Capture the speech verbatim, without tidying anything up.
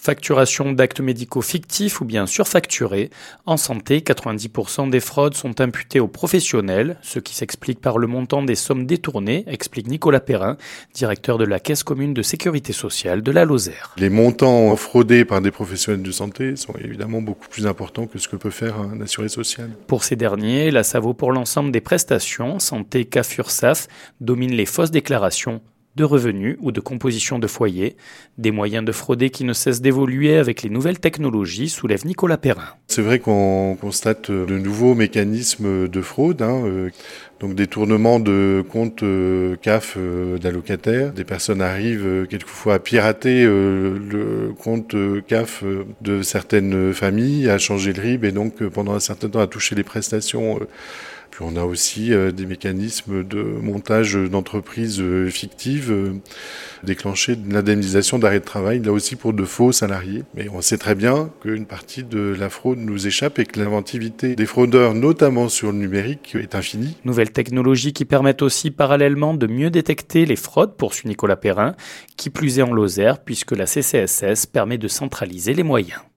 Facturation d'actes médicaux fictifs ou bien surfacturés. En santé, quatre-vingt-dix pour cent des fraudes sont imputées aux professionnels, ce qui s'explique par le montant des sommes détournées, explique Nicolas Perrin, directeur de la Caisse commune de sécurité sociale de la Lozère. Les montants fraudés par des professionnels de santé sont évidemment beaucoup plus importants que ce que peut faire un assuré social. Pour ces derniers, là ça vaut pour l'ensemble des prestations, santé, C A F, URSSAF, dominent les fausses déclarations de revenus ou de composition de foyer. Des moyens de frauder qui ne cessent d'évoluer avec les nouvelles technologies, soulève Nicolas Perrin. C'est vrai qu'on constate de nouveaux mécanismes de fraude, hein, euh, donc détournement de comptes euh, C A F euh, d'allocataires. Des personnes arrivent euh, quelquefois à pirater euh, le compte euh, C A F euh, de certaines familles, à changer le R I B et donc euh, pendant un certain temps à toucher les prestations. Euh, Puis on a aussi euh, des mécanismes de montage d'entreprises euh, fictives, euh, déclencher de l'indemnisation d'arrêt de travail, là aussi pour de faux salariés. Mais on sait très bien qu'une partie de la fraude nous échappe et que l'inventivité des fraudeurs, notamment sur le numérique, est infinie. Nouvelles technologies qui permettent aussi parallèlement de mieux détecter les fraudes, poursuit Nicolas Perrin, qui plus est en Lozère, puisque la C C S S permet de centraliser les moyens.